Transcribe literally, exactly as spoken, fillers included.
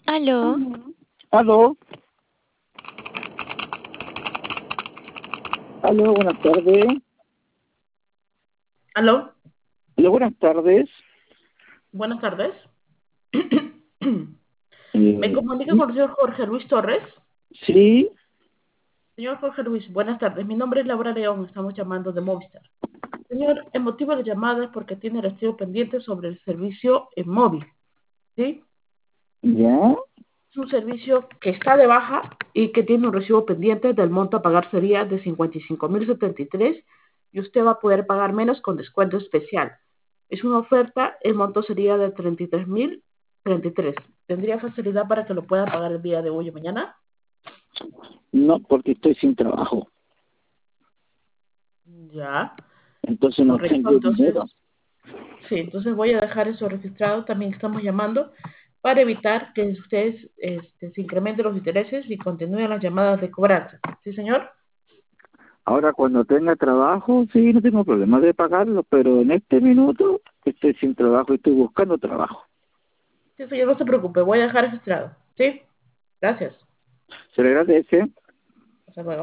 Aló, Aló, aló, buenas tardes. Aló, Aló, buenas tardes. buenas tardes. Me Eh, comunico sí, con el señor Jorge Luis Torres. sí, Señor Jorge Luis, buenas tardes. Mi nombre es Laura León, estamos llamando de Movistar. Señor, el motivo de la llamada es porque tiene recibo pendiente sobre el servicio en móvil, ¿sí? ya. Es un servicio que está de baja y que tiene un recibo pendiente del monto a pagar sería de cincuenta y cinco mil setenta y tres y usted va a poder pagar menos con descuento especial. Es una oferta, el monto sería de treinta y tres mil treinta y tres. ¿Tendría facilidad para que lo pueda pagar el día de hoy o mañana? No, porque estoy sin trabajo. Ya, Entonces no correcto. tengo Entonces, dinero. sí, entonces voy a dejar eso registrado. También estamos llamando para evitar que ustedes este, se incrementen los intereses y continúen las llamadas de cobranza. ¿Sí, señor? Ahora cuando tenga trabajo, sí, no tengo problema de pagarlo, pero en este minuto estoy sin trabajo y estoy buscando trabajo. Sí, señor, no se preocupe, voy a dejar registrado. ¿Sí? Gracias. Se le agradece. Hasta luego.